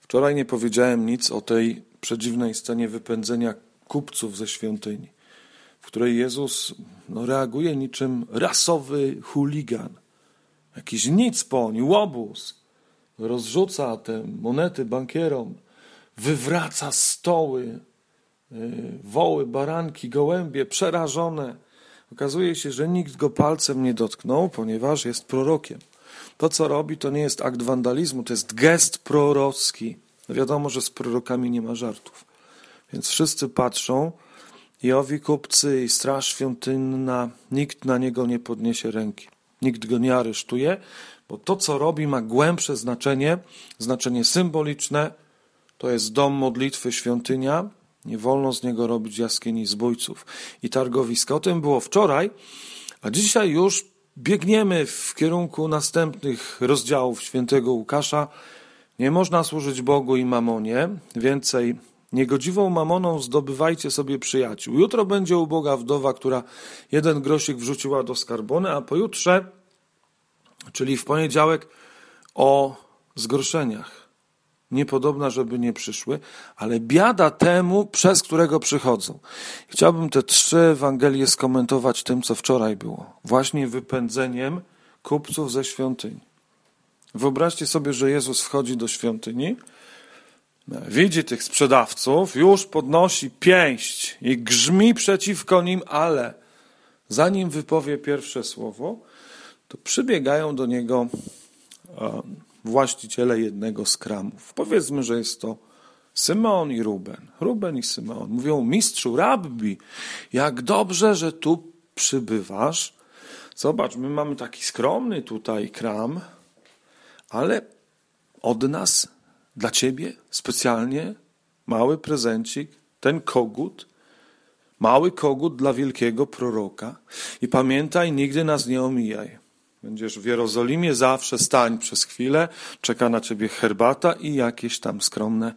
Wczoraj nie powiedziałem nic o tej przedziwnej scenie wypędzenia kupców ze świątyni, w której Jezus reaguje niczym rasowy chuligan. Jakiś nicpoń, łobuz. Rozrzuca te monety bankierom, wywraca stoły, woły, baranki, gołębie, przerażone. Okazuje się, że nikt go palcem nie dotknął, ponieważ jest prorokiem. To, co robi, to nie jest akt wandalizmu, to jest gest prorocki. Wiadomo, że z prorokami nie ma żartów. Więc wszyscy patrzą i owi kupcy i straż świątynna, nikt na niego nie podniesie ręki. Nikt go nie aresztuje, bo to, co robi, ma głębsze znaczenie symboliczne. To jest dom modlitwy, świątynia. Nie wolno z niego robić jaskini zbójców i targowiska. O tym było wczoraj, a dzisiaj już biegniemy w kierunku następnych rozdziałów świętego Łukasza. Nie można służyć Bogu i mamonie. Więcej, niegodziwą mamoną zdobywajcie sobie przyjaciół. Jutro będzie uboga wdowa, która 1 grosik wrzuciła do skarbony, a pojutrze, czyli w poniedziałek, o zgorszeniach. Niepodobna, żeby nie przyszły, ale biada temu, przez którego przychodzą. Chciałbym te 3 Ewangelie skomentować tym, co wczoraj było. Właśnie wypędzeniem kupców ze świątyni. Wyobraźcie sobie, że Jezus wchodzi do świątyni, widzi tych sprzedawców, już podnosi pięść i grzmi przeciwko nim, ale zanim wypowie pierwsze słowo, to przybiegają do niego właściciele jednego z kramów. Powiedzmy, że jest to Symeon i Ruben. Ruben i Symeon. Mówią: mistrzu, rabbi, jak dobrze, że tu przybywasz. Zobacz, my mamy taki skromny tutaj kram, ale od nas, dla ciebie specjalnie mały prezencik, ten kogut, mały kogut dla wielkiego proroka. I pamiętaj, nigdy nas nie omijaj. Będziesz w Jerozolimie, zawsze stań przez chwilę, czeka na ciebie herbata i jakieś tam skromne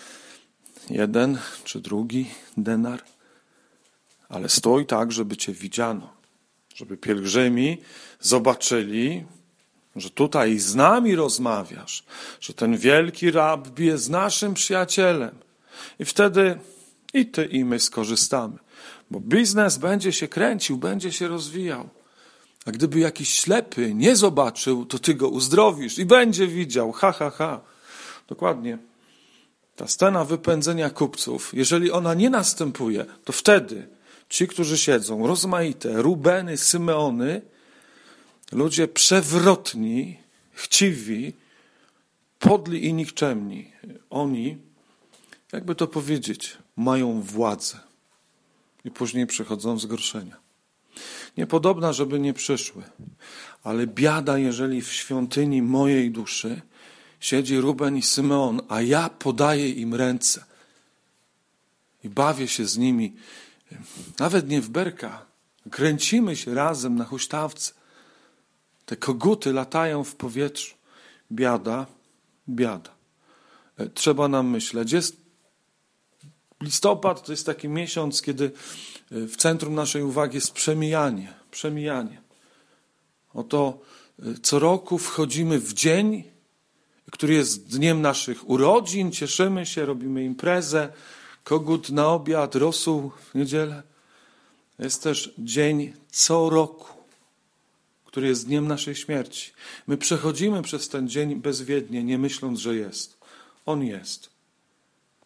1 czy 2 denar. Ale stój tak, żeby cię widziano, żeby pielgrzymi zobaczyli, że tutaj z nami rozmawiasz, że ten wielki rabbi jest naszym przyjacielem. I wtedy i ty, i my skorzystamy, bo biznes będzie się kręcił, będzie się rozwijał. A gdyby jakiś ślepy nie zobaczył, to ty go uzdrowisz i będzie widział. Ha, ha, ha. Dokładnie. Ta scena wypędzenia kupców, jeżeli ona nie następuje, to wtedy ci, którzy siedzą, rozmaite Rubeny, Symeony, ludzie przewrotni, chciwi, podli i nikczemni, oni, jakby to powiedzieć, mają władzę i później przychodzą zgorszenia. Niepodobna, żeby nie przyszły, ale biada, jeżeli w świątyni mojej duszy siedzi Ruben i Symeon, a ja podaję im ręce i bawię się z nimi, nawet nie w berka, kręcimy się razem na huśtawce. Te koguty latają w powietrzu. Biada, biada. Trzeba nam myśleć. Listopad to jest taki miesiąc, kiedy w centrum naszej uwagi jest przemijanie. Oto co roku wchodzimy w dzień, który jest dniem naszych urodzin, cieszymy się, robimy imprezę, kogut na obiad, rosół w niedzielę. Jest też dzień co roku, który jest dniem naszej śmierci. My przechodzimy przez ten dzień bezwiednie, nie myśląc, że jest. On jest.